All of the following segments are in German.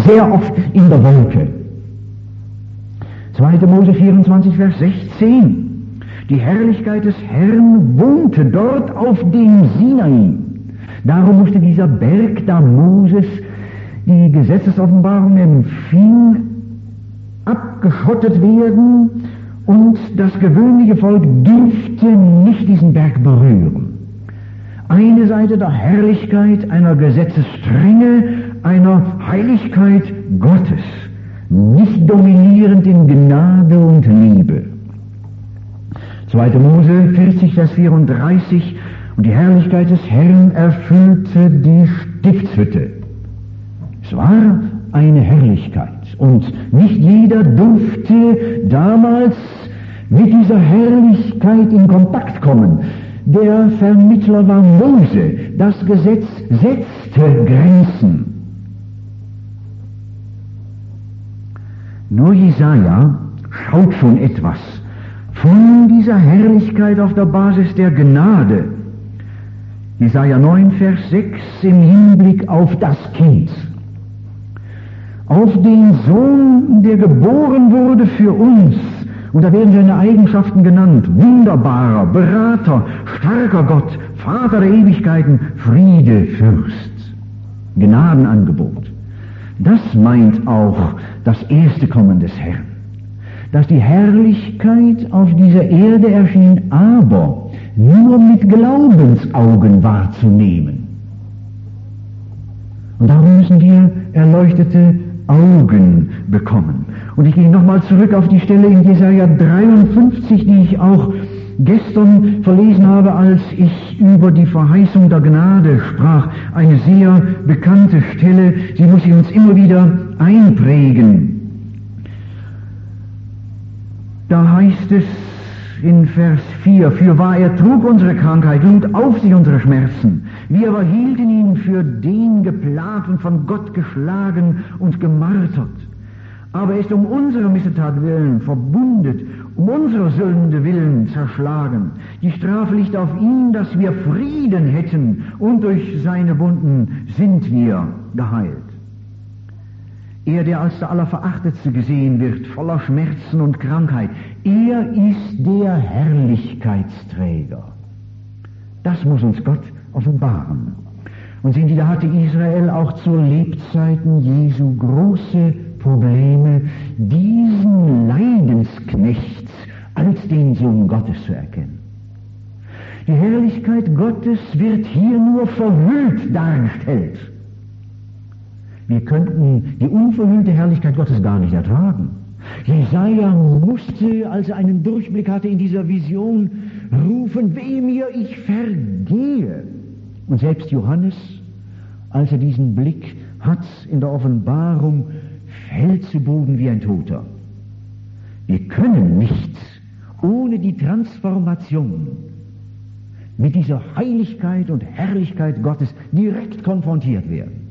sehr oft in der Wolke. 2. Mose 24, Vers 16. Die Herrlichkeit des Herrn wohnte dort auf dem Sinai. Darum musste dieser Berg, da Moses die Gesetzesoffenbarung empfing, abgeschottet werden, und das gewöhnliche Volk durfte nicht diesen Berg berühren. Eine Seite der Herrlichkeit einer Gesetzesstrenge, einer Heiligkeit Gottes, nicht dominierend in Gnade und Liebe. 2. Mose 40, Vers 34, und die Herrlichkeit des Herrn erfüllte die Stiftshütte. Es war eine Herrlichkeit, und nicht jeder durfte damals mit dieser Herrlichkeit in Kontakt kommen. Der Vermittler war Mose. Das Gesetz setzte Grenzen. Nur Jesaja schaut schon etwas von dieser Herrlichkeit auf der Basis der Gnade. Jesaja 9, Vers 6 im Hinblick auf das Kind. Auf den Sohn, der geboren wurde für uns. Und da werden seine Eigenschaften genannt: wunderbarer, Berater, starker Gott, Vater der Ewigkeiten, Friede, Fürst. Gnadenangebot. Das meint auch das erste Kommen des Herrn. Dass die Herrlichkeit auf dieser Erde erschien, aber nur mit Glaubensaugen wahrzunehmen. Und darum müssen wir erleuchtete Augen bekommen. Und ich gehe nochmal zurück auf die Stelle in Jesaja 53, die ich auch gestern verlesen habe, als ich über die Verheißung der Gnade sprach. Eine sehr bekannte Stelle, sie muss sich uns immer wieder einprägen. Da heißt es in Vers 4, fürwahr er trug unsere Krankheit, lud auf sich unsere Schmerzen. Wir aber hielten ihn für den geplagt und von Gott geschlagen und gemartert. Aber er ist um unsere Missetat willen verbundet, um unsere Sünde willen zerschlagen. Die Strafe liegt auf ihn, dass wir Frieden hätten, und durch seine Wunden sind wir geheilt. Er, der als der Allerverachtetste gesehen wird, voller Schmerzen und Krankheit, er ist der Herrlichkeitsträger. Das muss uns Gott offenbaren. Und sehen Sie, da hatte Israel auch zu Lebzeiten Jesu große Probleme, diesen Leidensknecht als den Sohn Gottes zu erkennen. Die Herrlichkeit Gottes wird hier nur verhüllt dargestellt. Wir könnten die unverhüllte Herrlichkeit Gottes gar nicht ertragen. Jesaja musste, als er einen Durchblick hatte in dieser Vision, rufen: Wehe mir, ich vergehe. Und selbst Johannes, als er diesen Blick hat in der Offenbarung, fällt zu Boden wie ein Toter. Wir können nicht ohne die Transformation mit dieser Heiligkeit und Herrlichkeit Gottes direkt konfrontiert werden.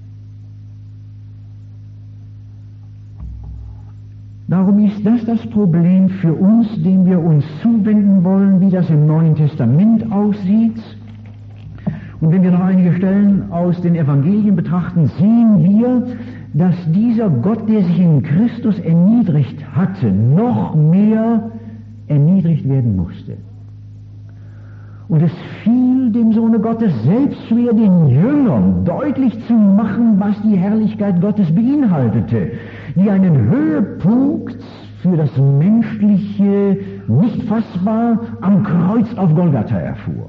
Darum ist das Problem für uns, dem wir uns zuwenden wollen, wie das im Neuen Testament aussieht. Und wenn wir noch einige Stellen aus den Evangelien betrachten, sehen wir, dass dieser Gott, der sich in Christus erniedrigt hatte, noch mehr erniedrigt werden musste. Und es fiel dem Sohne Gottes selbst schwer, den Jüngern deutlich zu machen, was die Herrlichkeit Gottes beinhaltete, die einen Höhepunkt für das Menschliche nicht fassbar am Kreuz auf Golgatha erfuhr.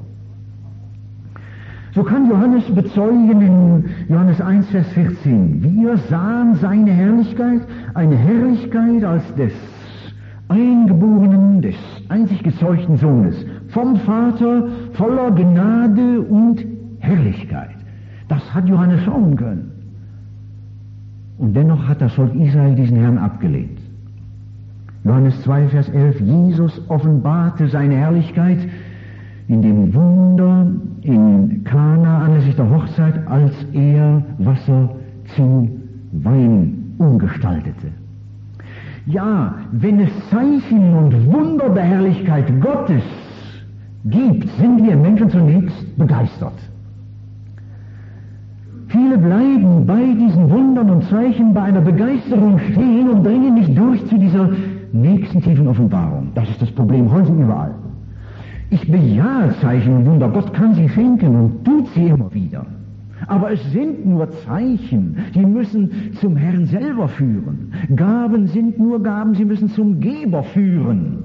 So kann Johannes bezeugen in Johannes 1, Vers 14, wir sahen seine Herrlichkeit, eine Herrlichkeit als des Eingeborenen, des einzig gezeugten Sohnes, vom Vater, voller Gnade und Herrlichkeit. Das hat Johannes schauen können. Und dennoch hat das Volk Israel diesen Herrn abgelehnt. Johannes 2, Vers 11, Jesus offenbarte seine Herrlichkeit in dem Wunder in Kana anlässlich der Hochzeit, als er Wasser zu Wein umgestaltete. Ja, wenn es Zeichen und Wunder der Herrlichkeit Gottes gibt, sind wir Menschen zunächst begeistert. Viele bleiben bei diesen Wundern und Zeichen bei einer Begeisterung stehen und dringen nicht durch zu dieser nächsten tiefen Offenbarung. Das ist das Problem heute überall. Ich bejahe Zeichen und Wunder. Gott kann sie schenken und tut sie immer wieder. Aber es sind nur Zeichen, die müssen zum Herrn selber führen. Gaben sind nur Gaben, sie müssen zum Geber führen.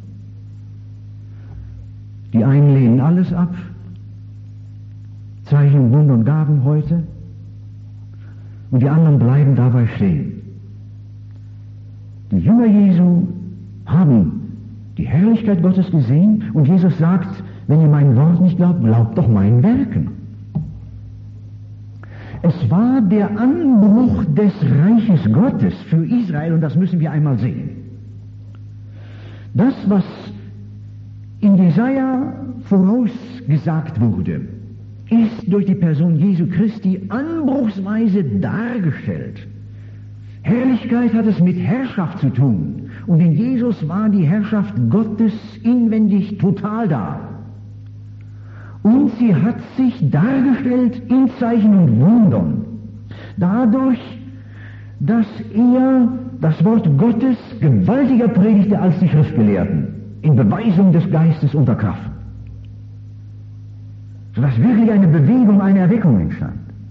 Die einen lehnen alles ab. Zeichen, Wunder und Gaben heute. Und die anderen bleiben dabei stehen. Die Jünger Jesu haben die Herrlichkeit Gottes gesehen und Jesus sagt, wenn ihr mein Wort nicht glaubt, glaubt doch meinen Werken. Es war der Anbruch des Reiches Gottes für Israel und das müssen wir einmal sehen. Das, was in Jesaja vorausgesagt wurde, ist durch die Person Jesu Christi anbruchsweise dargestellt. Herrlichkeit hat es mit Herrschaft zu tun. Und in Jesus war die Herrschaft Gottes inwendig total da. Und sie hat sich dargestellt in Zeichen und Wundern. Dadurch, dass er das Wort Gottes gewaltiger predigte als die Schriftgelehrten, in Beweisung des Geistes unter Kraft. Sodass wirklich eine Bewegung, eine Erweckung entstand.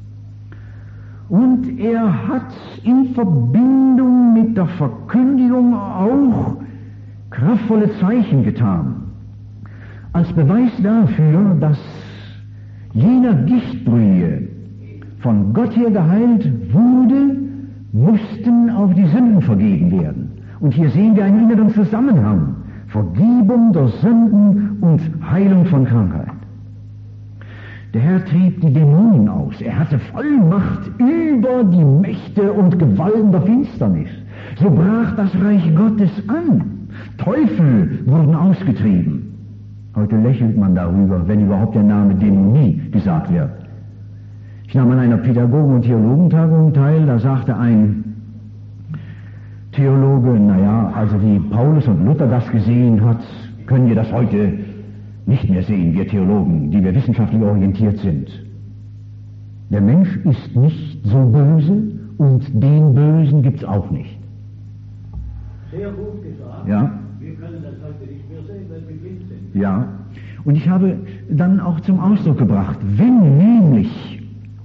Und er hat in Verbindung mit der Verkündigung auch kraftvolle Zeichen getan. Als Beweis dafür, dass jener Gichtbrühe von Gott her geheilt wurde, mussten auch die Sünden vergeben werden. Und hier sehen wir einen inneren Zusammenhang. Vergebung der Sünden und Heilung von Krankheit. Der Herr trieb die Dämonen aus. Er hatte Vollmacht über die Mächte und Gewalten der Finsternis. So brach das Reich Gottes an. Teufel wurden ausgetrieben. Heute lächelt man darüber, wenn überhaupt der Name Dämonie gesagt wird. Ich nahm an einer Pädagogen- und Theologentagung teil, da sagte ein Theologe, also wie Paulus und Luther das gesehen hat, können wir das heute nicht mehr sehen, wir Theologen, die wir wissenschaftlich orientiert sind. Der Mensch ist nicht so böse und den Bösen gibt es auch nicht. Sehr gut gesagt. Ja. Wir können das heute nicht mehr sehen, weil wir blind sind. Ja. Und ich habe dann auch zum Ausdruck gebracht, wenn nämlich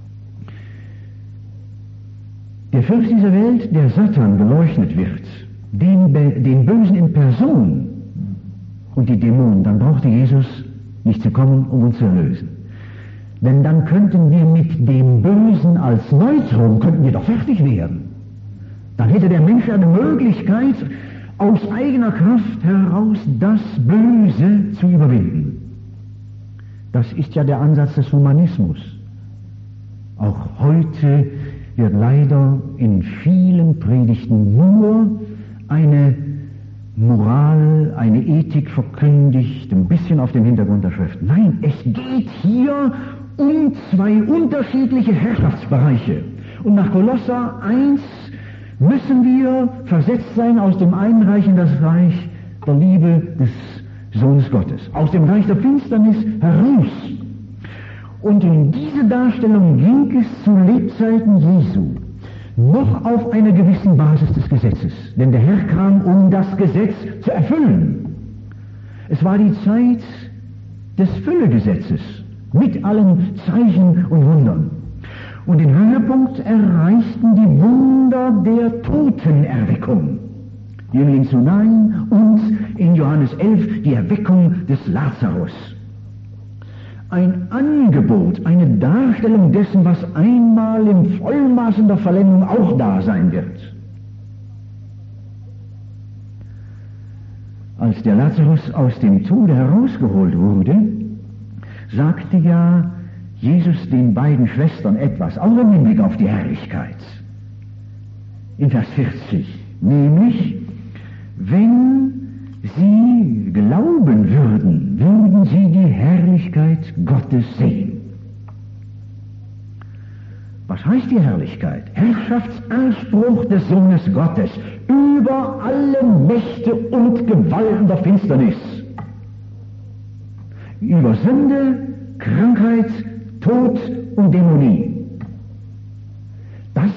der Fürst dieser Welt, der Satan, geleugnet wird, den Bösen in Person und die Dämonen, dann brauchte Jesus nicht zu kommen, um uns zu erlösen. Denn dann könnten wir mit dem Bösen als Neutrum, könnten wir doch fertig werden. Dann hätte der Mensch eine Möglichkeit, aus eigener Kraft heraus das Böse zu überwinden. Das ist ja der Ansatz des Humanismus. Auch heute wird leider in vielen Predigten nur eine Moral, eine Ethik verkündigt, ein bisschen auf dem Hintergrund der Schrift. Nein, es geht hier um zwei unterschiedliche Herrschaftsbereiche. Und nach Kolosser 1 müssen wir versetzt sein aus dem einen Reich in das Reich der Liebe des Sohnes Gottes, aus dem Reich der Finsternis heraus. Und in diese Darstellung ging es zu Lebzeiten Jesu noch auf einer gewissen Basis des Gesetzes. Denn der Herr kam, um das Gesetz zu erfüllen. Es war die Zeit des Füllegesetzes mit allen Zeichen und Wundern. Und den Höhepunkt erreichten die Wunder der Totenerweckung. Jüngling zu Nain und in Johannes 11 die Erweckung des Lazarus. Ein Angebot, eine Darstellung dessen, was einmal im Vollmaßen der Vollendung auch da sein wird. Als der Lazarus aus dem Tode herausgeholt wurde, sagte ja Jesus den beiden Schwestern etwas, auch im Hinblick auf die Herrlichkeit. In Vers 40, nämlich, wenn sie glauben würden, würden sie die Herrlichkeit Gottes sehen. Was heißt die Herrlichkeit? Herrschaftsanspruch des Sohnes Gottes über alle Mächte und Gewalten der Finsternis. Über Sünde, Krankheit, Tod und Dämonie.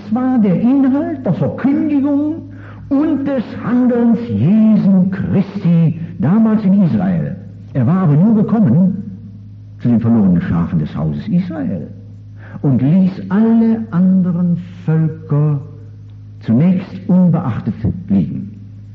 war der Inhalt der Verkündigung und des Handelns Jesu Christi damals in Israel. Er war aber nur gekommen zu den verlorenen Schafen des Hauses Israel und ließ alle anderen Völker zunächst unbeachtet liegen.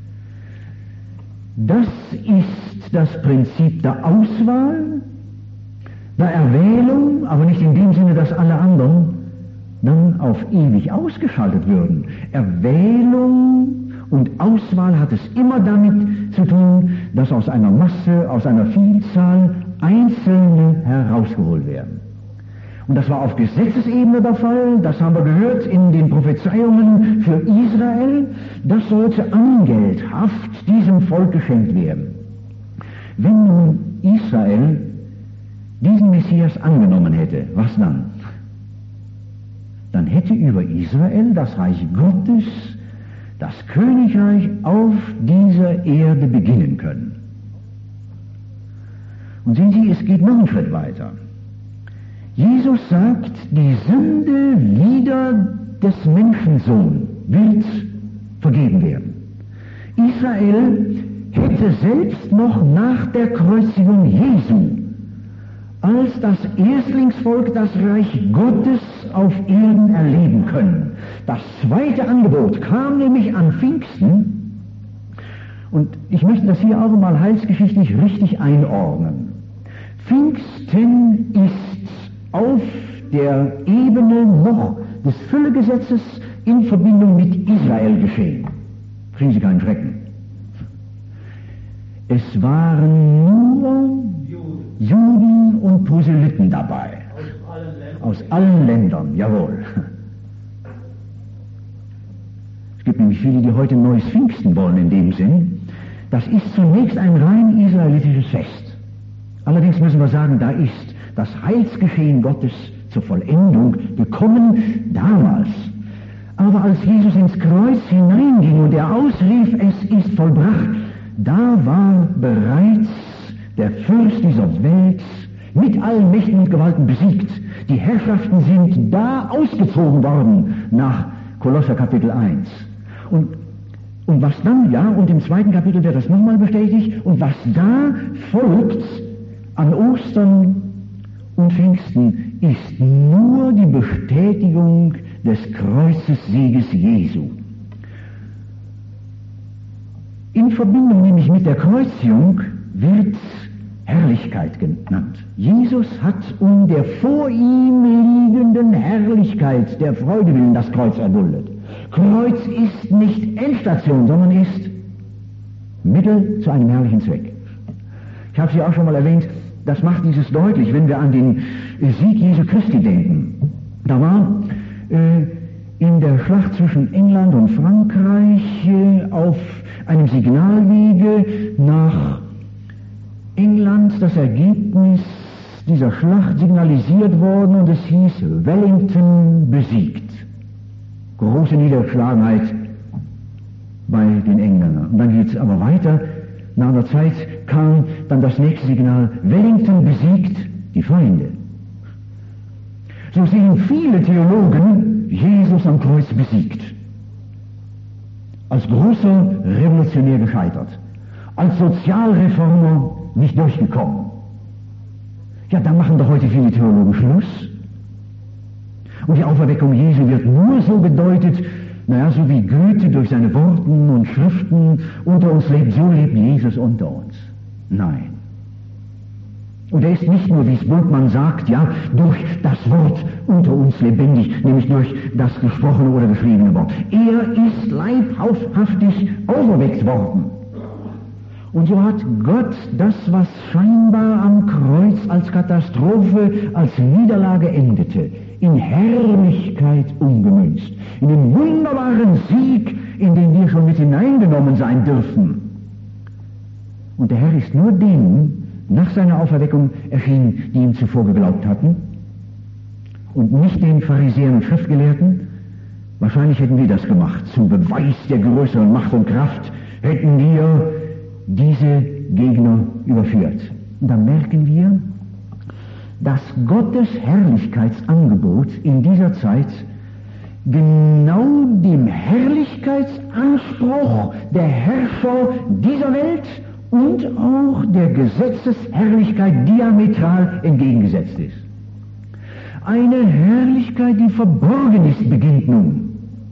Das ist das Prinzip der Auswahl, der Erwählung, aber nicht in dem Sinne, dass alle anderen dann auf ewig ausgeschaltet würden. Erwählung und Auswahl hat es immer damit zu tun, dass aus einer Masse, aus einer Vielzahl Einzelne herausgeholt werden. Und das war auf Gesetzesebene der Fall, das haben wir gehört in den Prophezeiungen für Israel, das sollte angelthaft diesem Volk geschenkt werden. Wenn nun Israel diesen Messias angenommen hätte, was dann? Dann hätte über Israel das Reich Gottes, das Königreich auf dieser Erde beginnen können. Und sehen Sie, es geht noch einen Schritt weiter. Jesus sagt, die Sünde wider des Menschensohn wird vergeben werden. Israel hätte selbst noch nach der Kreuzigung Jesu als das Erstlingsvolk das Reich Gottes auf Erden erleben können. Das zweite Angebot kam nämlich an Pfingsten, und ich möchte das hier auch mal heilsgeschichtlich richtig einordnen. Pfingsten ist auf der Ebene noch des Füllegesetzes in Verbindung mit Israel geschehen. Kriegen Sie keinen Schrecken. Es waren nur Juden und Proselyten dabei. Aus allen Ländern, jawohl. Es gibt nämlich viele, die heute ein neues Pfingsten wollen in dem Sinn. Das ist zunächst ein rein israelitisches Fest. Allerdings müssen wir sagen, da ist das Heilsgeschehen Gottes zur Vollendung gekommen damals. Aber als Jesus ins Kreuz hineinging und er ausrief, es ist vollbracht, da war bereits der Fürst dieser Welt mit allen Mächten und Gewalten besiegt. Die Herrschaften sind da ausgezogen worden nach Kolosser Kapitel 1. Und was dann, ja, und im zweiten Kapitel wird das nochmal bestätigt, und was da folgt an Ostern und Pfingsten ist nur die Bestätigung des Kreuzessieges Jesu. In Verbindung nämlich mit der Kreuzigung wird Herrlichkeit genannt. Jesus hat um der vor ihm liegenden Herrlichkeit der Freude willen das Kreuz erduldet. Kreuz ist nicht Endstation, sondern ist Mittel zu einem herrlichen Zweck. Ich habe Sie auch schon mal erwähnt, das macht dieses deutlich, wenn wir an den Sieg Jesu Christi denken. Da war in der Schlacht zwischen England und Frankreich auf einem Signalwege nach England das Ergebnis dieser Schlacht signalisiert worden, und es hieß Wellington besiegt. Große Niedergeschlagenheit bei den Engländern. Und dann geht es aber weiter. Nach einer Zeit kam dann das nächste Signal: Wellington besiegt die Feinde. So sehen viele Theologen Jesus am Kreuz besiegt. Als großer Revolutionär gescheitert. Als Sozialreformer nicht durchgekommen. Ja, da machen doch heute viele Theologen Schluss. Und die Auferweckung Jesu wird nur so gedeutet, naja, so wie Goethe durch seine Worten und Schriften unter uns lebt, so lebt Jesus unter uns. Nein. Und er ist nicht nur, wie es Bultmann sagt, ja, durch das Wort unter uns lebendig, nämlich durch das gesprochene oder geschriebene Wort. Er ist leibhaftig auferweckt worden. Und so hat Gott das, was scheinbar am Kreuz als Katastrophe, als Niederlage endete, in Herrlichkeit umgemünzt. In den wunderbaren Sieg, in den wir schon mit hineingenommen sein dürfen. Und der Herr ist nur denen nach seiner Auferweckung erschienen, die ihm zuvor geglaubt hatten, und nicht den Pharisäern und Schriftgelehrten. Wahrscheinlich hätten wir das gemacht. Zum Beweis der größeren Macht und Kraft hätten wir diese Gegner überführt. Und dann merken wir, dass Gottes Herrlichkeitsangebot in dieser Zeit genau dem Herrlichkeitsanspruch der Herrscher dieser Welt und auch der Gesetzesherrlichkeit diametral entgegengesetzt ist. Eine Herrlichkeit, die verborgen ist, beginnt nun.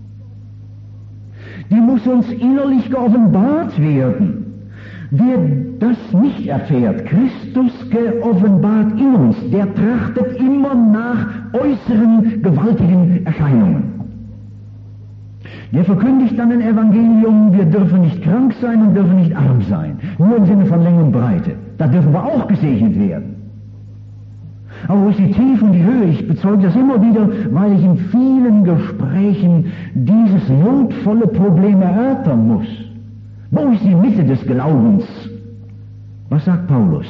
Die muss uns innerlich geoffenbart werden. Wer das nicht erfährt, Christus geoffenbart in uns, der trachtet immer nach äußeren gewaltigen Erscheinungen. Der verkündigt dann ein Evangelium, wir dürfen nicht krank sein und dürfen nicht arm sein. Nur im Sinne von Länge und Breite. Da dürfen wir auch gesegnet werden. Aber wo ist die Tiefe und die Höhe? Ich bezeuge das immer wieder, weil ich in vielen Gesprächen dieses notvolle Problem erörtern muss. Wo ist die Mitte des Glaubens? Was sagt Paulus?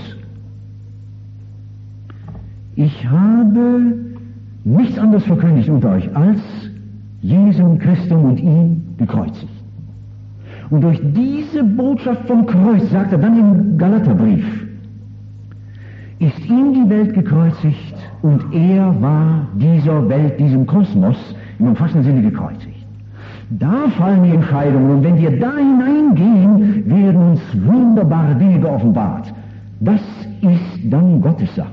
Ich habe nichts anderes verkündigt unter euch als Jesum Christum und ihn gekreuzigt. Und durch diese Botschaft vom Kreuz, sagt er dann im Galaterbrief, ist ihm die Welt gekreuzigt und er war dieser Welt, diesem Kosmos im umfassenden Sinne gekreuzigt. Da fallen die Entscheidungen und wenn wir da hineingehen, werden uns wunderbare Dinge geoffenbart. Das ist dann Gottes Sache.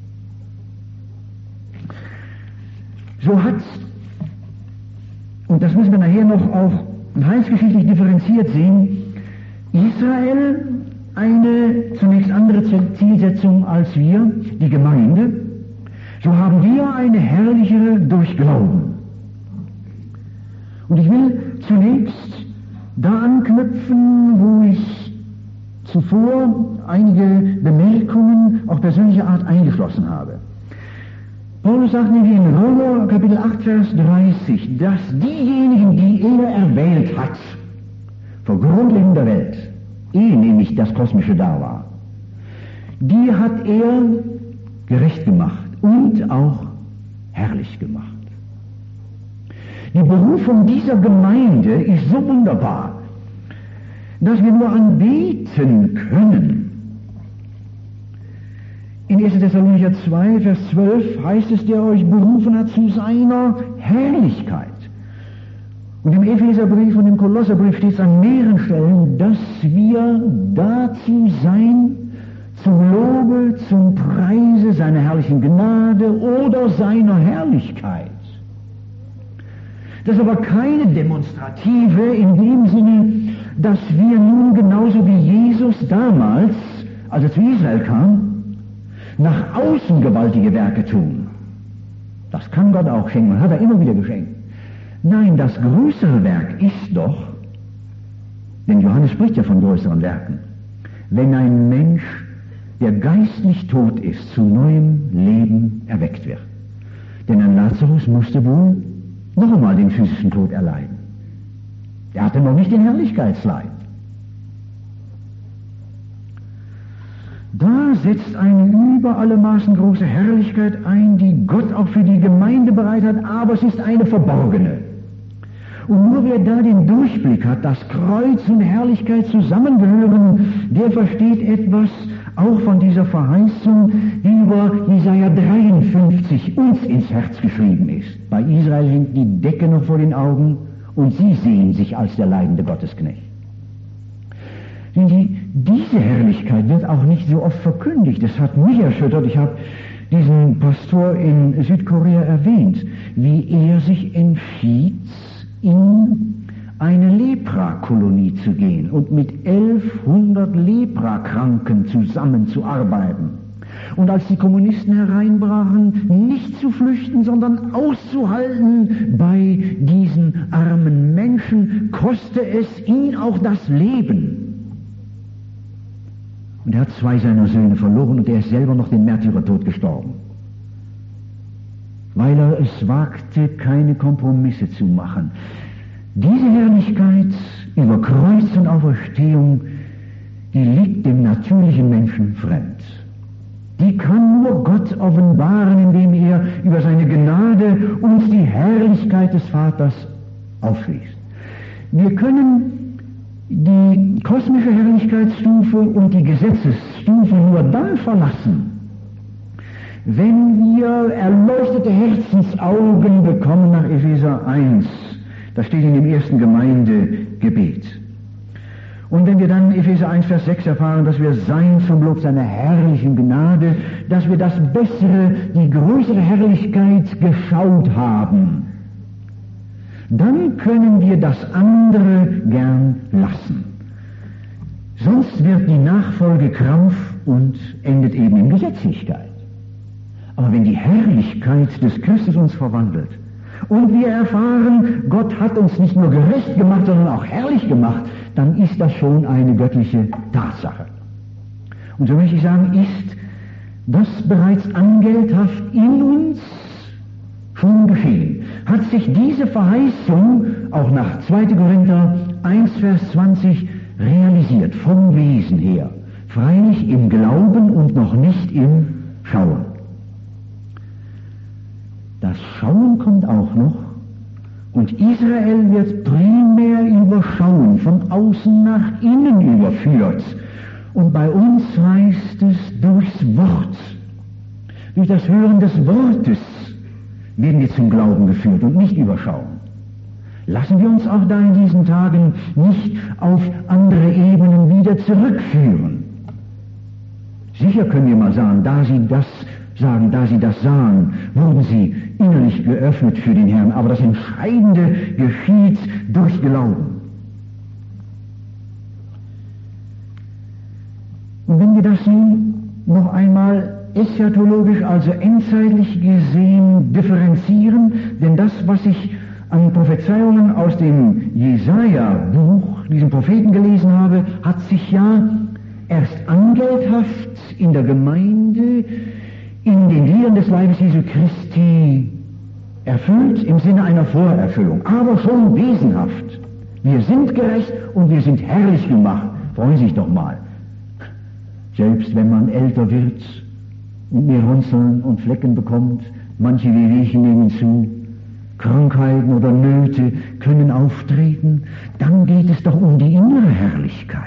So hat, und das müssen wir nachher noch auch heilsgeschichtlich differenziert sehen, Israel eine zunächst andere Zielsetzung als wir, die Gemeinde. So haben wir eine herrlichere durch Glauben. Und ich will zunächst da anknüpfen, wo ich zuvor einige Bemerkungen auch persönlicher Art eingeschlossen habe. Paulus sagt nämlich in Römer Kapitel 8, Vers 30, dass diejenigen, die er erwählt hat, vor Grundlegung der Welt, ehe nämlich das Kosmische da war, die hat er gerecht gemacht und auch herrlich gemacht. Die Berufung dieser Gemeinde ist so wunderbar, dass wir nur anbeten können. In 1. Thessalonicher 2, Vers 12 heißt es, der euch berufen hat zu seiner Herrlichkeit. Und im Epheserbrief und im Kolosserbrief steht es an mehreren Stellen, dass wir dazu sein, zum Lobe, zum Preise seiner herrlichen Gnade oder seiner Herrlichkeit. Das ist aber keine Demonstrative in dem Sinne, dass wir nun genauso wie Jesus damals, als er zu Israel kam, nach außen gewaltige Werke tun. Das kann Gott auch schenken, hat er immer wieder geschenkt. Nein, das größere Werk ist doch, denn Johannes spricht ja von größeren Werken, wenn ein Mensch, der geistlich tot ist, zu neuem Leben erweckt wird. Denn ein Lazarus musste wohl noch einmal den physischen Tod erleiden. Er hatte noch nicht den Herrlichkeitsleib. Da setzt eine über alle Maßen große Herrlichkeit ein, die Gott auch für die Gemeinde bereit hat, aber es ist eine verborgene. Und nur wer da den Durchblick hat, dass Kreuz und Herrlichkeit zusammengehören, der versteht etwas auch von dieser Verheißung, die über Jesaja 53 uns ins Herz geschrieben ist. Bei Israel hängt die Decke noch vor den Augen und sie sehen sich als der leidende Gottesknecht. Sehen Sie, diese Herrlichkeit wird auch nicht so oft verkündigt. Das hat mich erschüttert. Ich habe diesen Pastor in Südkorea erwähnt, wie er sich entschied, in eine Leprakolonie zu gehen und mit 1100 Leprakranken zusammenzuarbeiten. Und als die Kommunisten hereinbrachen, nicht zu flüchten, sondern auszuhalten bei diesen armen Menschen, koste es ihn auch das Leben. Und er hat 2 seiner Söhne verloren und er ist selber noch den Märtyrertod gestorben. Weil er es wagte, keine Kompromisse zu machen. Diese Herrlichkeit über Kreuz und Auferstehung, die liegt dem natürlichen Menschen fremd. Die kann nur Gott offenbaren, indem er über seine Gnade uns die Herrlichkeit des Vaters aufschließt. Wir können die kosmische Herrlichkeitsstufe und die Gesetzesstufe nur dann verlassen, Wenn wir erleuchtete Herzensaugen bekommen nach Epheser 1, das steht in dem ersten Gemeindegebet. Und wenn wir dann Epheser 1, Vers 6 erfahren, dass wir sein zum Lob seiner herrlichen Gnade, dass wir das Bessere, die größere Herrlichkeit geschaut haben, dann können wir das andere gern lassen. Sonst wird die Nachfolge Krampf und endet eben in Gesetzlichkeit. Aber wenn die Herrlichkeit des Christus uns verwandelt und wir erfahren, Gott hat uns nicht nur gerecht gemacht, sondern auch herrlich gemacht, dann ist das schon eine göttliche Tatsache. Und so möchte ich sagen, ist das bereits angelthaft in uns schon geschehen. Hat sich diese Verheißung auch nach 2. Korinther 1, Vers 20 realisiert, vom Wesen her. Freilich im Glauben und noch nicht im Schauen. Das Schauen kommt auch noch, und Israel wird primär über Schauen von außen nach innen überführt. Und bei uns heißt es durchs Wort. Durch das Hören des Wortes werden wir zum Glauben geführt und nicht über Schauen. Lassen wir uns auch da in diesen Tagen nicht auf andere Ebenen wieder zurückführen. Sicher können wir mal sagen, da Sie das sahen, wurden sie innerlich geöffnet für den Herrn. Aber das Entscheidende geschieht durch Glauben. Und wenn wir das nun noch einmal eschatologisch, also endzeitlich gesehen, differenzieren, denn das, was ich an Prophezeiungen aus dem Jesaja-Buch, diesem Propheten gelesen habe, hat sich ja erst angelthaft in der Gemeinde, in den Gliedern des Leibes Jesu Christi erfüllt im Sinne einer Vorerfüllung, aber schon wesenhaft. Wir sind gerecht und wir sind herrlich gemacht. Freuen Sie sich doch mal. Selbst wenn man älter wird und mehr Runzeln und Flecken bekommt, manche Wehwehchen nehmen zu, Krankheiten oder Nöte können auftreten, dann geht es doch um die innere Herrlichkeit.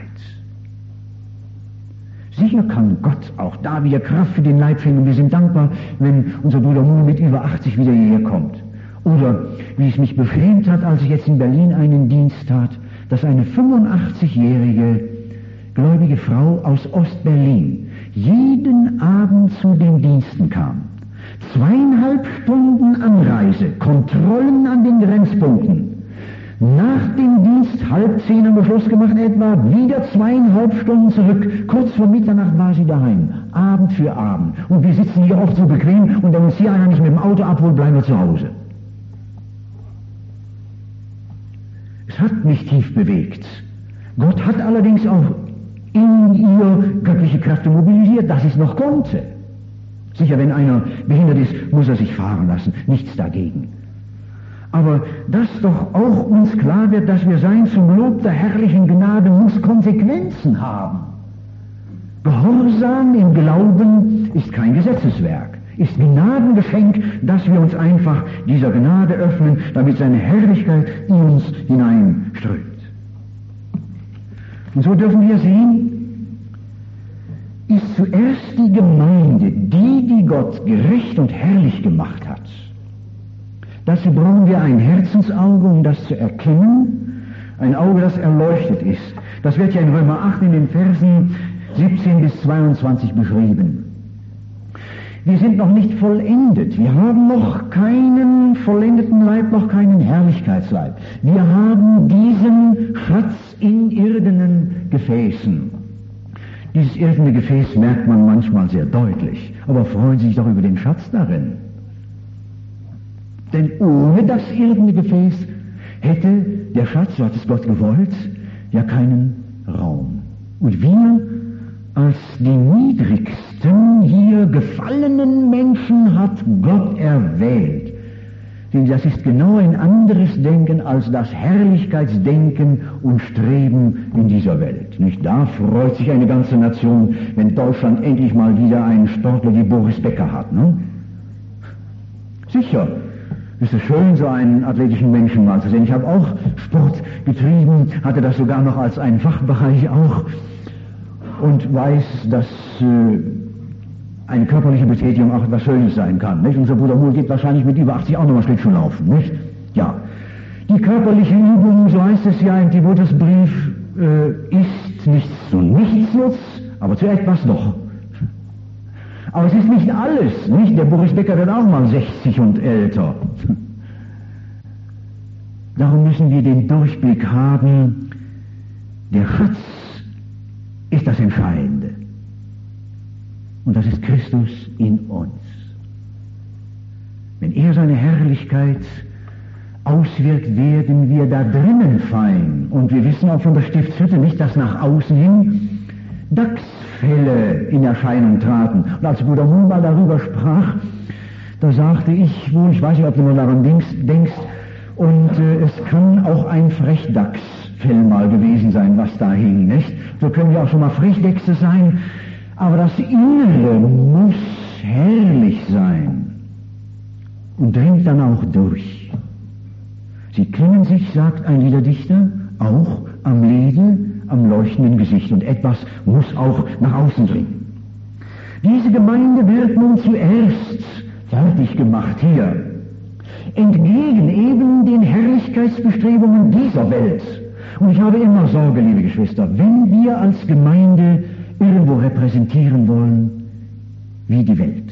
Sicher kann Gott auch da wieder Kraft für den Leib finden. Wir sind dankbar, wenn unser Bruder Mohl mit über 80 wieder hierher kommt. Oder wie es mich befremd hat, als ich jetzt in Berlin einen Dienst tat, dass eine 85-jährige gläubige Frau aus Ostberlin jeden Abend zu den Diensten kam. 2,5 Stunden Anreise, Kontrollen an den Grenzpunkten. Nach dem Dienst 9:30 haben wir Schluss gemacht etwa, wieder 2,5 Stunden zurück. Kurz vor Mitternacht war sie daheim, Abend für Abend. Und wir sitzen hier oft so bequem und wenn uns hier einer nicht mit dem Auto abholt, bleiben wir zu Hause. Es hat mich tief bewegt. Gott hat allerdings auch in ihr göttliche Kräfte mobilisiert, dass es noch konnte. Sicher, wenn einer behindert ist, muss er sich fahren lassen, nichts dagegen. Aber dass doch auch uns klar wird, dass wir sein zum Lob der herrlichen Gnade, muss Konsequenzen haben. Gehorsam im Glauben ist kein Gesetzeswerk, ist Gnadengeschenk, dass wir uns einfach dieser Gnade öffnen, damit seine Herrlichkeit in uns hineinströmt. Und so dürfen wir sehen, ist zuerst die Gemeinde, die Gott gerecht und herrlich gemacht hat. Dazu brauchen wir ein Herzensauge, um das zu erkennen, ein Auge, das erleuchtet ist. Das wird ja in Römer 8 in den Versen 17 bis 22 beschrieben. Wir sind noch nicht vollendet. Wir haben noch keinen vollendeten Leib, noch keinen Herrlichkeitsleib. Wir haben diesen Schatz in irdenen Gefäßen. Dieses irdene Gefäß merkt man manchmal sehr deutlich. Aber freuen Sie sich doch über den Schatz darin. Denn ohne das irdene Gefäß hätte der Schatz, so hat es Gott gewollt, ja keinen Raum. Und wir als die niedrigsten hier gefallenen Menschen hat Gott erwählt. Denn das ist genau ein anderes Denken als das Herrlichkeitsdenken und Streben in dieser Welt. Nicht da freut sich eine ganze Nation, wenn Deutschland endlich mal wieder einen Sportler wie Boris Becker hat. Ne? Sicher ist es schön, so einen athletischen Menschen mal zu sehen. Ich habe auch Sport getrieben, hatte das sogar noch als einen Fachbereich auch und weiß, dass eine körperliche Betätigung auch etwas Schönes sein kann. Nicht? Unser Bruder Mohl geht wahrscheinlich mit über 80 auch nochmal Schlittschuh laufen. Nicht? Ja. Die körperliche Übung, so heißt es ja im Timotheusbrief, ist nicht zu nichts nutz, aber zu etwas doch. Aber es ist nicht alles, nicht? Der Boris Becker wird auch mal 60 und älter. Darum müssen wir den Durchblick haben, der Schatz ist das Entscheidende. Und das ist Christus in uns. Wenn er seine Herrlichkeit auswirkt, werden wir da drinnen fein. Und wir wissen auch von der Stiftshütte nicht, dass nach außen hin Dachsfälle in Erscheinung traten. Und als Bruder Mohl mal darüber sprach, da sagte ich wohl, ich weiß nicht, ob du mal daran denkst, und es kann auch ein Frechdachsfell mal gewesen sein, was da hing, nicht? So können wir auch schon mal Frechdechse sein, aber das Innere muss herrlich sein und dringt dann auch durch. Sie klingen sich, sagt ein Liederdichter, auch am Lede, am leuchtenden Gesicht, und etwas muss auch nach außen dringen. Diese Gemeinde wird nun zuerst fertig gemacht hier, entgegen eben den Herrlichkeitsbestrebungen dieser Welt. Und ich habe immer Sorge, liebe Geschwister, wenn wir als Gemeinde irgendwo repräsentieren wollen, wie die Welt.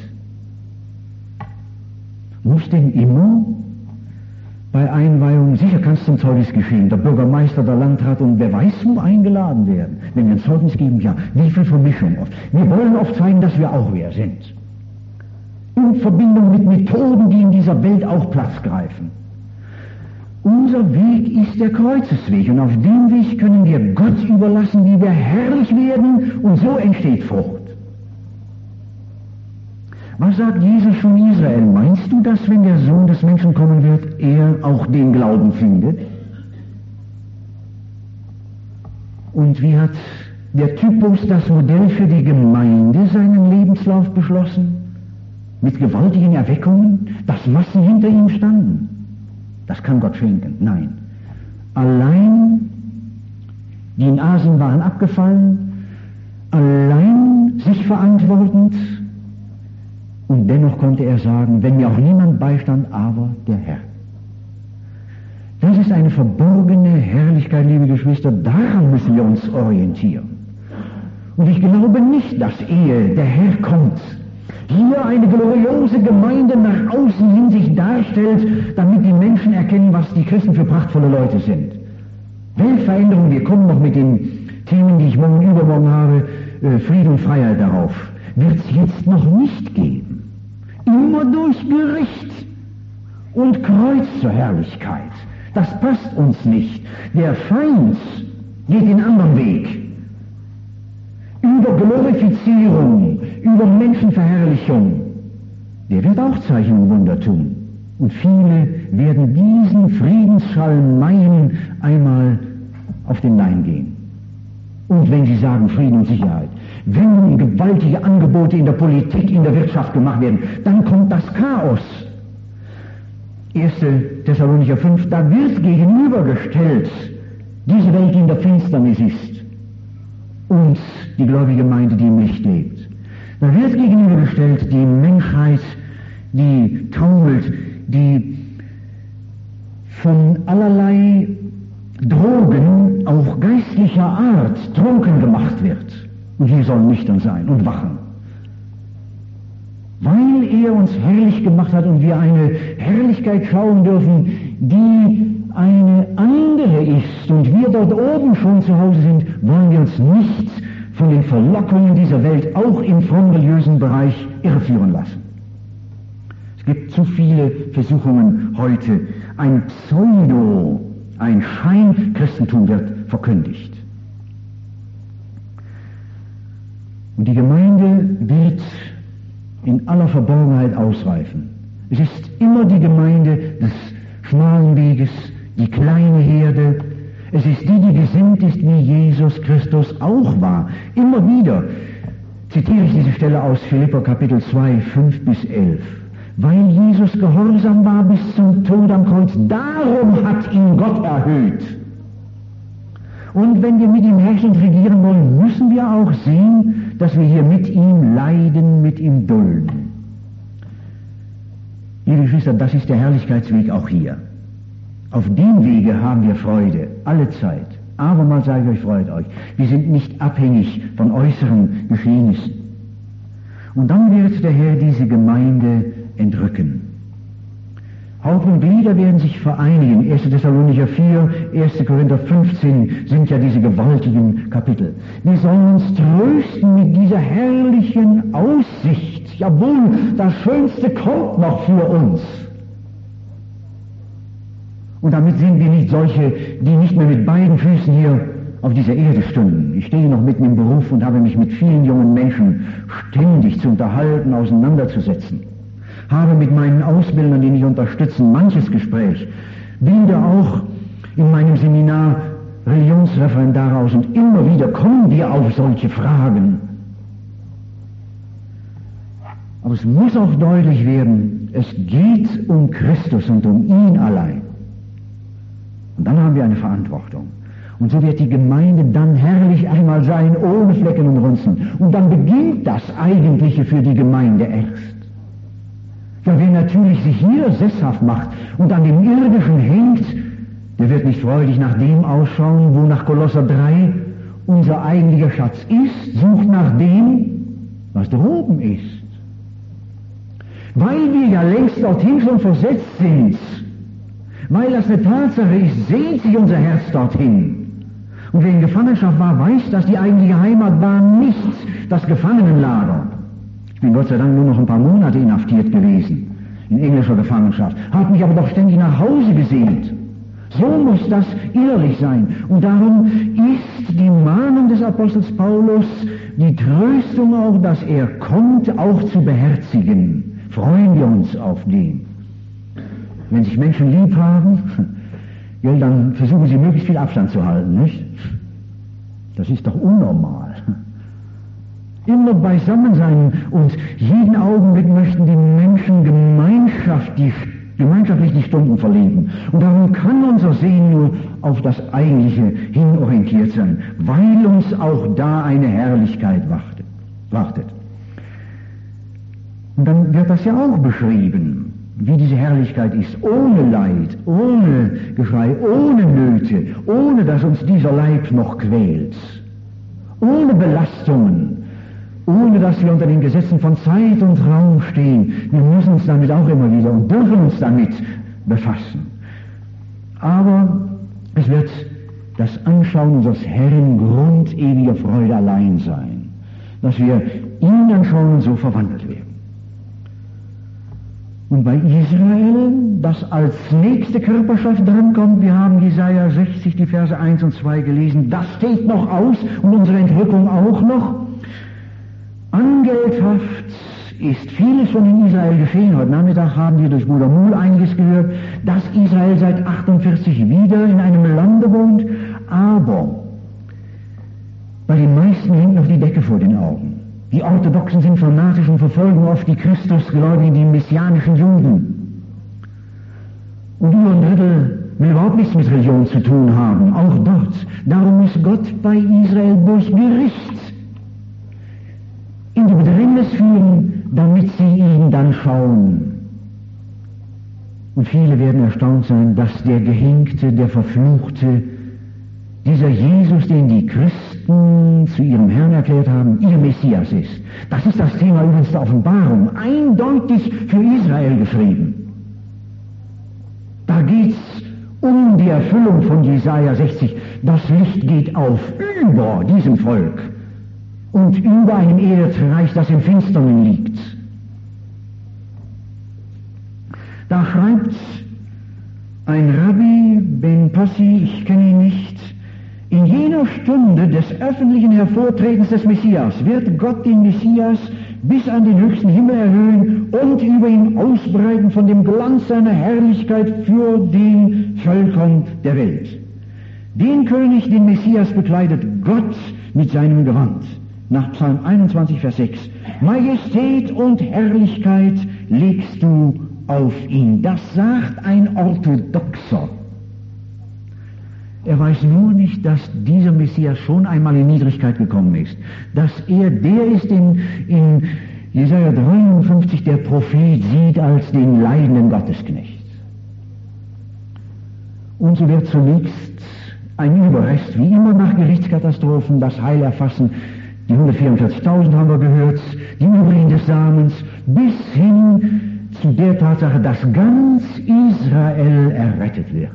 Muss denn immer bei Einweihung, sicher kann es zum Zeugnis geschehen, der Bürgermeister, der Landrat und wer weiß wo eingeladen werden, wenn wir ein Zeugnis geben, ja, wie viel Vermischung oft. Wir wollen oft zeigen, dass wir auch wer sind. In Verbindung mit Methoden, die in dieser Welt auch Platz greifen. Unser Weg ist der Kreuzesweg, und auf dem Weg können wir Gott überlassen, wie wir herrlich werden, und so entsteht Frucht. Was sagt Jesus von Israel? Meinst du, dass, wenn der Sohn des Menschen kommen wird, er auch den Glauben findet? Und wie hat der Typus, das Modell für die Gemeinde, seinen Lebenslauf beschlossen? Mit gewaltigen Erweckungen, dass Massen hinter ihm standen. Das kann Gott schenken. Nein. Allein, die in Asien waren abgefallen, allein sich verantwortend, und dennoch konnte er sagen, wenn mir auch niemand beistand, aber der Herr. Das ist eine verborgene Herrlichkeit, liebe Geschwister, daran müssen wir uns orientieren. Und ich glaube nicht, dass ehe der Herr kommt, hier eine gloriose Gemeinde nach außen hin sich darstellt, damit die Menschen erkennen, was die Christen für prachtvolle Leute sind. Weltveränderung, wir kommen noch mit den Themen, die ich morgen übermorgen habe, Frieden und Freiheit darauf, wird es jetzt noch nicht geben. Immer durch Gericht und Kreuz zur Herrlichkeit. Das passt uns nicht. Der Feind geht den anderen Weg. Über Glorifizierung, über Menschenverherrlichung, der wird auch Zeichen und Wunder tun. Und viele werden diesen Friedensschall meinen, einmal auf den Leim gehen. Und wenn sie sagen Frieden und Sicherheit, wenn nun gewaltige Angebote in der Politik, in der Wirtschaft gemacht werden, dann kommt das Chaos. 1. Thessalonicher 5, da wird gegenübergestellt diese Welt, die in der Finsternis ist, und die gläubige Gemeinde, die im Licht lebt. Da wird gegenübergestellt die Menschheit, die taumelt, die von allerlei Drogen, auch geistlicher Art, trunken gemacht wird. Und wir sollen nüchtern sein und wachen. Weil er uns herrlich gemacht hat und wir eine Herrlichkeit schauen dürfen, die eine andere ist, und wir dort oben schon zu Hause sind, wollen wir uns nicht von den Verlockungen dieser Welt auch im fromm-religiösen Bereich irreführen lassen. Es gibt zu viele Versuchungen heute. Ein Scheinchristentum wird verkündigt. Und die Gemeinde wird in aller Verborgenheit ausreifen. Es ist immer die Gemeinde des schmalen Weges, die kleine Herde. Es ist die, die gesinnt ist, wie Jesus Christus auch war. Immer wieder zitiere ich diese Stelle aus Philipper Kapitel 2, 5 bis 11. Weil Jesus gehorsam war bis zum Tod am Kreuz, darum hat ihn Gott erhöht Und wenn wir mit ihm herrschen und regieren wollen, müssen wir auch sehen, dass wir hier mit ihm leiden, mit ihm dulden. Liebe Geschwister, das ist der Herrlichkeitsweg auch hier. Auf dem Wege haben wir Freude, alle Zeit. Abermals sage ich euch, freut euch. Wir sind nicht abhängig von äußeren Geschehnissen. Und dann wird der Herr diese Gemeinde entrücken. Haupt und Glieder werden sich vereinigen. 1. Thessalonicher 4, 1. Korinther 15 sind ja diese gewaltigen Kapitel. Wir sollen uns trösten mit dieser herrlichen Aussicht. Jawohl, das Schönste kommt noch für uns. Und damit sind wir nicht solche, die nicht mehr mit beiden Füßen hier auf dieser Erde stünden. Ich stehe noch mitten im Beruf und habe mich mit vielen jungen Menschen ständig zu unterhalten, auseinanderzusetzen. Habe mit meinen Ausbildern, die mich unterstützen, manches Gespräch. Bilde auch in meinem Seminar Religionsreferendare aus und immer wieder kommen wir auf solche Fragen. Aber es muss auch deutlich werden, es geht um Christus und um ihn allein. Und dann haben wir eine Verantwortung. Und so wird die Gemeinde dann herrlich einmal sein, ohne Flecken und Runzeln. Und dann beginnt das Eigentliche für die Gemeinde erst. Ja, wer natürlich sich hier sesshaft macht und an dem Irdischen hängt, der wird nicht freudig nach dem ausschauen, wo nach Kolosser 3 unser eigentlicher Schatz ist, sucht nach dem, was droben ist. Weil wir ja längst dorthin schon versetzt sind, weil das eine Tatsache ist, sehnt sich unser Herz dorthin. Und wer in Gefangenschaft war, weiß, dass die eigentliche Heimat war nicht das Gefangenenlager. Ich bin Gott sei Dank nur noch ein paar Monate inhaftiert gewesen, in englischer Gefangenschaft, habe mich aber doch ständig nach Hause gesehnt. So muss das innerlich sein. Und darum ist die Mahnung des Apostels Paulus, die Tröstung auch, dass er kommt, auch zu beherzigen. Freuen wir uns auf den. Wenn sich Menschen lieb haben, dann versuchen sie möglichst viel Abstand zu halten, nicht? Das ist doch unnormal. Immer beisammen sein und jeden Augenblick möchten die Menschen gemeinschaftlich die Stunden verleben. Und darum kann unser Sehen nur auf das Eigentliche hin orientiert sein, weil uns auch da eine Herrlichkeit wartet. Und dann wird das ja auch beschrieben, wie diese Herrlichkeit ist, ohne Leid, ohne Geschrei, ohne Nöte, ohne dass uns dieser Leib noch quält, ohne Belastungen, ohne dass wir unter den Gesetzen von Zeit und Raum stehen. Wir müssen uns damit auch immer wieder und dürfen uns damit befassen. Aber es wird das Anschauen unseres Herrn Grund ewiger Freude allein sein, dass wir ihn anschauen und so verwandelt werden. Und bei Israel, das als nächste Körperschaft drankommt, wir haben Jesaja 60, die Verse 1 und 2 gelesen, das steht noch aus und unsere Entrückung auch noch. Angelthaft ist vieles schon in Israel geschehen. Heute Nachmittag haben wir durch Bruder Muhl einiges gehört, dass Israel seit 48 wieder in einem Lande wohnt, aber bei den meisten hängt noch die Decke vor den Augen. Die Orthodoxen sind fanatisch und verfolgen oft die Christusgläubigen, die messianischen Juden. Und über ein Drittel will überhaupt nichts mit Religion zu tun haben, auch dort. Darum muss Gott bei Israel durch Gericht in die Bedrängnis führen, damit sie ihn dann schauen. Und viele werden erstaunt sein, dass der Gehängte, der Verfluchte, dieser Jesus, den die Christen zu ihrem Herrn erklärt haben, ihr Messias ist. Das ist das Thema übrigens der Offenbarung, eindeutig für Israel geschrieben. Da geht's um die Erfüllung von Jesaja 60. Das Licht geht auf über diesem Volk und über einem Erdreich, das im Finstern liegt. Da schreibt ein Rabbi Ben Passi, ich kenne ihn nicht, in jener Stunde des öffentlichen Hervortretens des Messias wird Gott den Messias bis an den höchsten Himmel erhöhen und über ihn ausbreiten von dem Glanz seiner Herrlichkeit für den Völkern der Welt. Den König, den Messias, bekleidet Gott mit seinem Gewand. Nach Psalm 21, Vers 6. Majestät und Herrlichkeit legst du auf ihn. Das sagt ein Orthodoxer. Er weiß nur nicht, dass dieser Messias schon einmal in Niedrigkeit gekommen ist. Dass er der ist, in Jesaja 53 der Prophet sieht als den leidenden Gottesknecht. Und so wird zunächst ein Überrest, wie immer nach Gerichtskatastrophen, das Heil erfassen. Die 144.000 haben wir gehört, die übrigen des Samens, bis hin zu der Tatsache, dass ganz Israel errettet wird.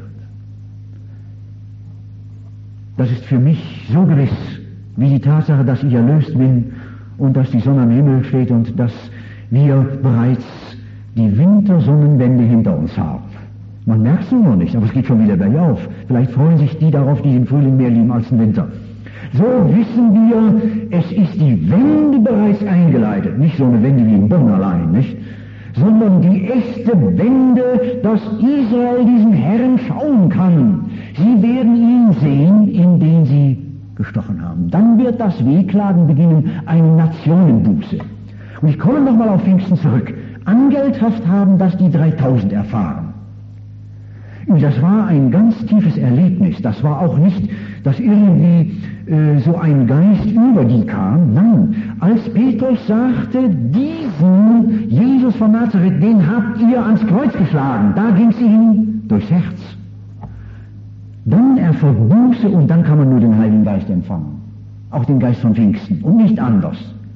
Das ist für mich so gewiss, wie die Tatsache, dass ich erlöst bin und dass die Sonne am Himmel steht und dass wir bereits die Wintersonnenwende hinter uns haben. Man merkt es nur nicht, aber es geht schon wieder bergauf. Vielleicht freuen sich die darauf, die den Frühling mehr lieben als den Winter. So wissen wir, es ist die Wende bereits eingeleitet. Nicht so eine Wende wie in Bonn allein, nicht? Sondern die echte Wende, dass Israel diesen Herrn schauen kann. Sie werden ihn sehen, indem sie gestochen haben. Dann wird das Wehklagen beginnen, eine Nationenbuße. Und ich komme nochmal auf Pfingsten zurück. Angelthaft haben das die 3000 erfahren. Das war ein ganz tiefes Erlebnis. Das war auch nicht, dass irgendwie so ein Geist über die kam. Nein, als Petrus sagte, diesen Jesus von Nazareth, den habt ihr ans Kreuz geschlagen, da ging es ihnen durchs Herz. Dann erfolgt Buße und dann kann man nur den Heiligen Geist empfangen. Auch den Geist von Pfingsten und nicht anders.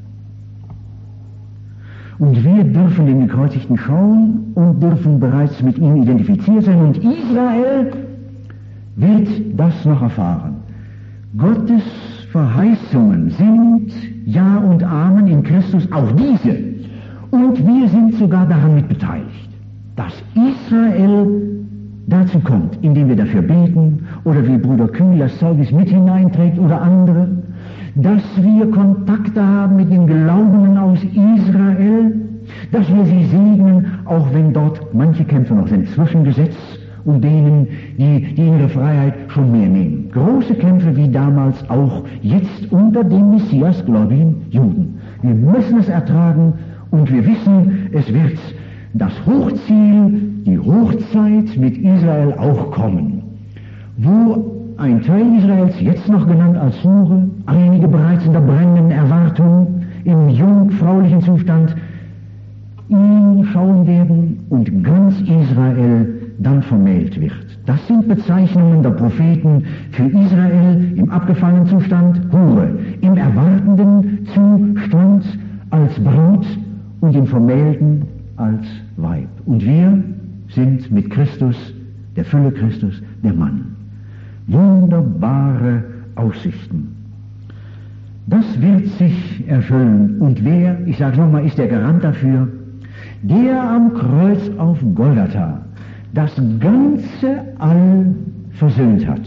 Und wir dürfen den Gekreuzigten schauen und dürfen bereits mit ihm identifiziert sein. Und Israel wird das noch erfahren. Gottes Verheißungen sind Ja und Amen in Christus, auch diese. Und wir sind sogar daran mit beteiligt, dass Israel dazu kommt, indem wir dafür beten oder wie Bruder Kühl das Zeugnis mit hineinträgt oder andere, dass wir Kontakte haben mit den Glaubenden aus Israel, dass wir sie segnen, auch wenn dort manche Kämpfe noch sind, zwischen Gesetz und denen, die ihre Freiheit schon mehr nehmen. Große Kämpfe wie damals auch jetzt unter den Messiasgläubigen Juden. Wir müssen es ertragen und wir wissen, es wird das Hochziel, die Hochzeit mit Israel auch kommen, wo ein Teil Israels, jetzt noch genannt als Hure, einige bereits in der brennenden Erwartung, im jungfräulichen Zustand, ihn schauen werden und ganz Israel dann vermählt wird. Das sind Bezeichnungen der Propheten für Israel im abgefallenen Zustand, Hure, im erwartenden Zustand als Braut und im vermählten als Weib. Und wir sind mit Christus, der Fülle Christus, der Mann. Wunderbare Aussichten. Das wird sich erfüllen. Und wer, ich sage nochmal, ist der Garant dafür? Der am Kreuz auf Golgatha das ganze All versöhnt hat.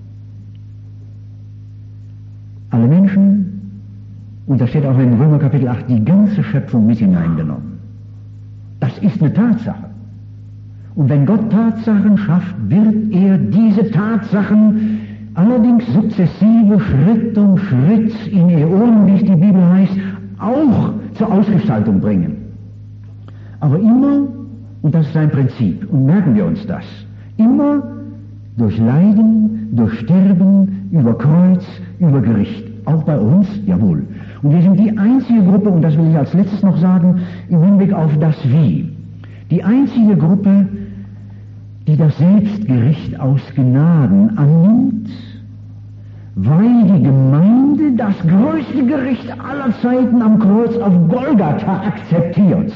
Alle Menschen, und das steht auch in Römer Kapitel 8, die ganze Schöpfung mit hineingenommen. Das ist eine Tatsache. Und wenn Gott Tatsachen schafft, wird er diese Tatsachen allerdings sukzessive, Schritt um Schritt, in Äonen, wie es die Bibel heißt, auch zur Ausgestaltung bringen. Aber immer, und das ist sein Prinzip, und merken wir uns das, immer durch Leiden, durch Sterben, über Kreuz, über Gericht. Auch bei uns, jawohl. Und wir sind die einzige Gruppe, und das will ich als letztes noch sagen, im Hinblick auf das Wie, die einzige Gruppe, die das Selbstgericht aus Gnaden annimmt, weil die Gemeinde das größte Gericht aller Zeiten am Kreuz auf Golgatha akzeptiert.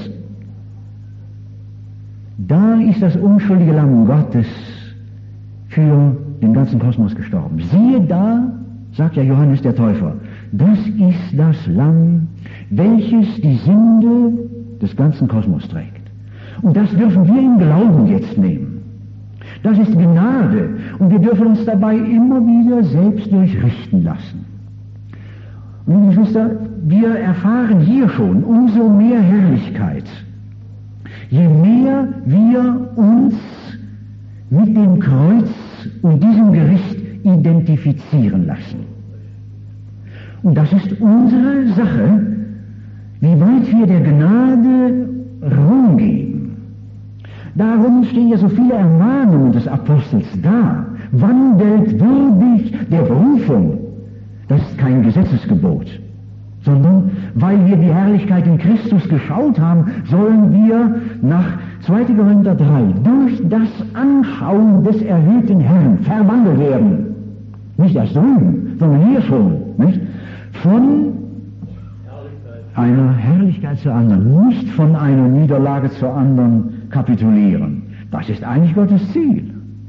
Da ist das unschuldige Lamm Gottes für den ganzen Kosmos gestorben. Siehe da, sagt ja Johannes der Täufer, das ist das Lamm, welches die Sünde des ganzen Kosmos trägt. Und das dürfen wir im Glauben jetzt nehmen. Das ist Gnade und wir dürfen uns dabei immer wieder selbst durchrichten lassen. Und liebe Geschwister, wir erfahren hier schon umso mehr Herrlichkeit, je mehr wir uns mit dem Kreuz und diesem Gericht identifizieren lassen. Und das ist unsere Sache, wie weit wir der Gnade Raum geben. Darum stehen ja so viele Ermahnungen des Apostels da. Wandelt würdig der Berufung. Das ist kein Gesetzesgebot, sondern weil wir die Herrlichkeit in Christus geschaut haben, sollen wir nach 2. Korinther 3 durch das Anschauen des erhöhten Herrn verwandelt werden. Nicht erst drüben, sondern hier schon. Nicht? Von einer Herrlichkeit zur anderen, nicht von einer Niederlage zur anderen kapitulieren. Das ist eigentlich Gottes Ziel.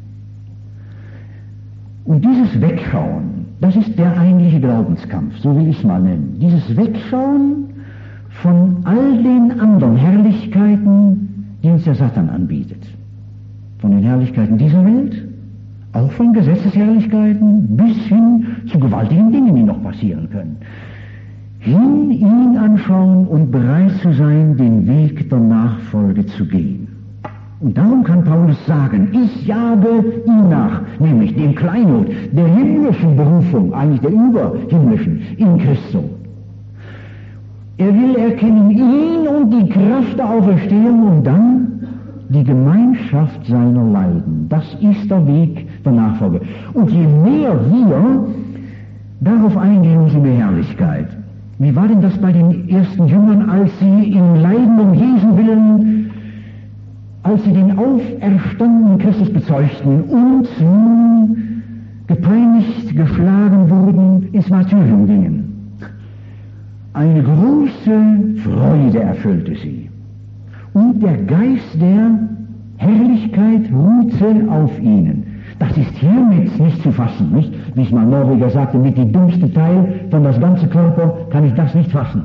Und dieses Wegschauen, das ist der eigentliche Glaubenskampf, so will ich es mal nennen. Dieses Wegschauen von all den anderen Herrlichkeiten, die uns der Satan anbietet. Von den Herrlichkeiten dieser Welt, auch von Gesetzesherrlichkeiten, bis hin zu gewaltigen Dingen, die noch passieren können. Ihn anschauen und bereit zu sein, den Weg der Nachfolge zu gehen. Und darum kann Paulus sagen, ich jage ihm nach, nämlich dem Kleinod, der himmlischen Berufung, eigentlich der überhimmlischen, in Christus. Er will erkennen ihn und die Kraft der Auferstehung und dann die Gemeinschaft seiner Leiden. Das ist der Weg der Nachfolge. Und je mehr wir darauf eingehen, umso mehr Herrlichkeit. Wie war denn das bei den ersten Jüngern, als sie in Leiden um Jesu willen, als sie den auferstandenen Christus bezeugten und nun gepeinigt, geschlagen wurden, ins Martyrium gingen? Eine große Freude erfüllte sie. Und der Geist der Herrlichkeit ruhte auf ihnen. Das ist hiermit nicht zu fassen, nicht? Wie es mal Norweger sagte, mit dem dümmsten Teil von das ganze Körper kann ich das nicht fassen.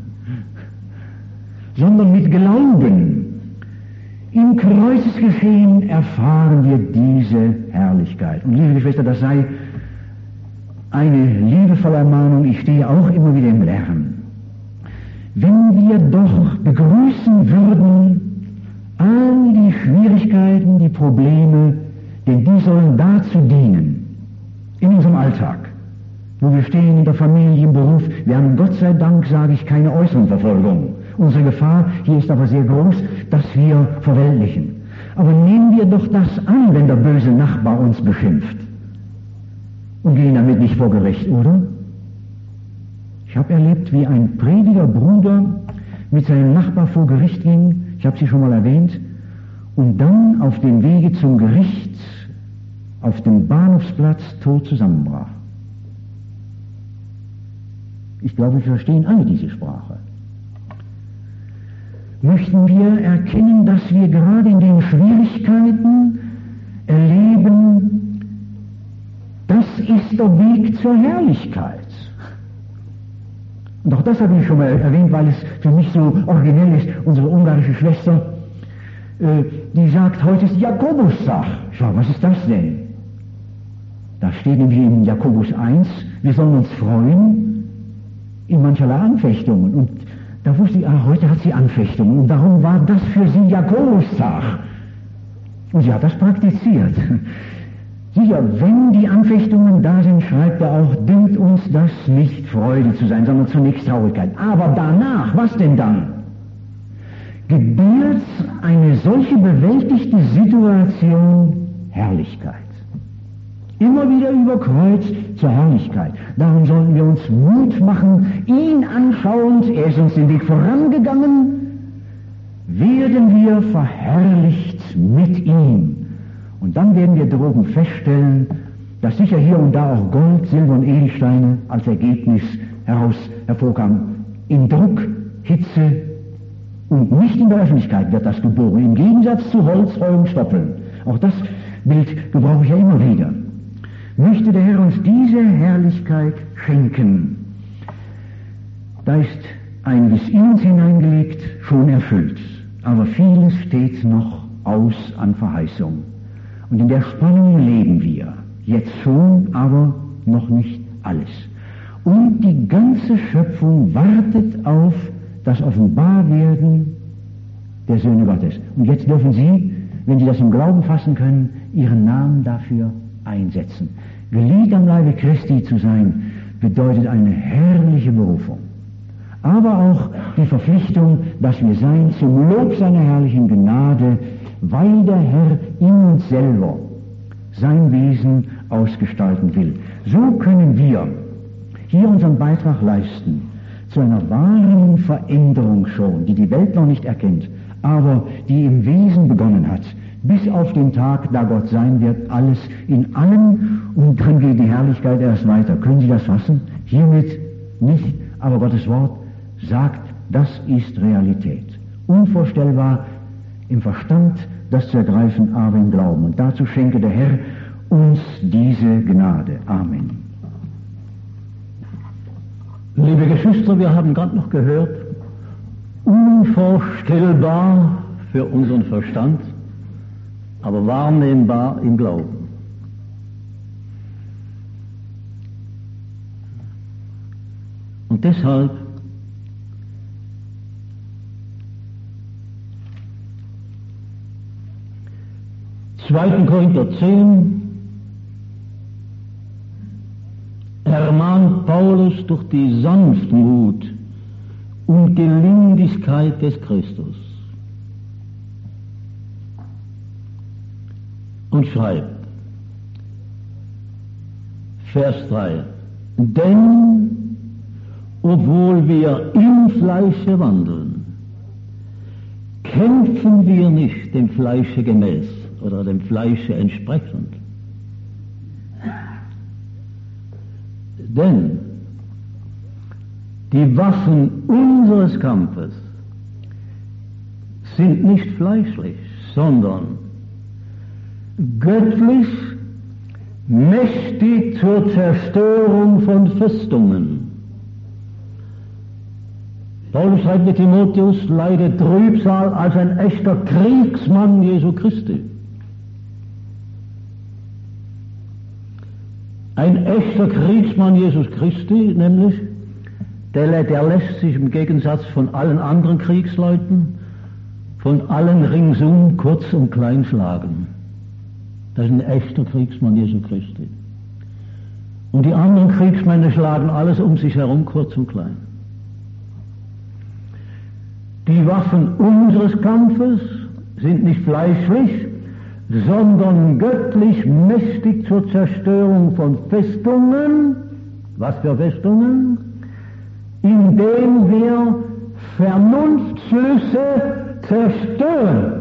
Sondern mit Glauben. Im Kreuzesgeschehen erfahren wir diese Herrlichkeit. Und liebe Geschwister, das sei eine liebevolle Ermahnung, ich stehe auch immer wieder im Lernen. Wenn wir doch begrüßen würden, all die Schwierigkeiten, die Probleme, denn die sollen dazu dienen, in unserem Alltag, wo wir stehen in der Familie, im Beruf. Wir haben Gott sei Dank, sage ich, keine äußeren Verfolgung. Unsere Gefahr hier ist aber sehr groß, dass wir verweltlichen. Aber nehmen wir doch das an, wenn der böse Nachbar uns beschimpft. Und gehen damit nicht vor Gericht, oder? Ich habe erlebt, wie ein Predigerbruder mit seinem Nachbar vor Gericht ging, ich habe sie schon mal erwähnt, und dann auf dem Wege zum Gericht auf dem Bahnhofsplatz tot zusammenbrach. Ich glaube, wir verstehen alle diese Sprache. Möchten wir erkennen, dass wir gerade in den Schwierigkeiten erleben, das ist der Weg zur Herrlichkeit. Und auch das habe ich schon mal erwähnt, weil es für mich so originell ist. Unsere ungarische Schwester, die sagt, heute ist Jakobustag. Schau, was ist das denn? Da steht nämlich in Jakobus 1, wir sollen uns freuen in mancherlei Anfechtungen. Und da wusste ich, heute hat sie Anfechtungen. Und darum war das für sie Jakobustag. Und sie hat das praktiziert. Sicher, wenn die Anfechtungen da sind, schreibt er auch, dünkt uns das nicht Freude zu sein, sondern zunächst Traurigkeit. Aber danach, was denn dann? Gebiert eine solche bewältigte Situation Herrlichkeit. Immer wieder überkreuzt zur Herrlichkeit. Darum sollten wir uns Mut machen, ihn anschauend, er ist uns den Weg vorangegangen, werden wir verherrlicht mit ihm. Und dann werden wir droben feststellen, dass sicher hier und da auch Gold, Silber und Edelsteine als Ergebnis hervorkamen. In Druck, Hitze und nicht in der Öffentlichkeit wird das geboren. Im Gegensatz zu Holz, Heu und Stoppeln. Auch das Bild gebrauche ich ja immer wieder. Möchte der Herr uns diese Herrlichkeit schenken. Da ist einiges in uns hineingelegt, schon erfüllt. Aber vieles steht noch aus an Verheißung. Und in der Spannung leben wir. Jetzt schon, aber noch nicht alles. Und die ganze Schöpfung wartet auf das Offenbarwerden der Söhne Gottes. Und jetzt dürfen Sie, wenn Sie das im Glauben fassen können, Ihren Namen dafür einsetzen. Glied am Leibe Christi zu sein, bedeutet eine herrliche Berufung. Aber auch die Verpflichtung, dass wir sein zum Lob seiner herrlichen Gnade, weil der Herr in uns selber sein Wesen ausgestalten will. So können wir hier unseren Beitrag leisten zu einer wahren Veränderung schon, die die Welt noch nicht erkennt, aber die im Wesen begonnen hat, bis auf den Tag, da Gott sein wird, alles in allem, und dann geht die Herrlichkeit erst weiter. Können Sie das fassen? Hiermit nicht, aber Gottes Wort sagt, das ist Realität. Unvorstellbar im Verstand, das zu ergreifen, aber im Glauben. Und dazu schenke der Herr uns diese Gnade. Amen. Liebe Geschwister, wir haben gerade noch gehört, unvorstellbar für unseren Verstand, aber wahrnehmbar im Glauben. Und deshalb Zweiten Korinther 10 ermahnt Paulus durch die Sanftmut und Gelindigkeit des Christus und schreibt, Vers 3, denn obwohl wir im Fleische wandeln, kämpfen wir nicht dem Fleische gemäß oder dem Fleische entsprechend. Denn die Waffen unseres Kampfes sind nicht fleischlich, sondern göttlich, mächtig zur Zerstörung von Festungen. Paulus schreibt mit Timotheus, leide Trübsal als ein echter Kriegsmann Jesu Christi. Ein echter Kriegsmann Jesus Christi, nämlich, der lässt sich im Gegensatz von allen anderen Kriegsleuten, von allen ringsum kurz und klein schlagen. Das ist ein echter Kriegsmann Jesu Christi. Und die anderen Kriegsmänner schlagen alles um sich herum kurz und klein. Die Waffen unseres Kampfes sind nicht fleischlich, sondern göttlich mächtig zur Zerstörung von Festungen. Was für Festungen? Indem wir Vernunftschlüsse zerstören.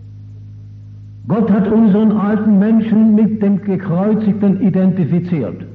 Gott hat unseren alten Menschen mit dem Gekreuzigten identifiziert.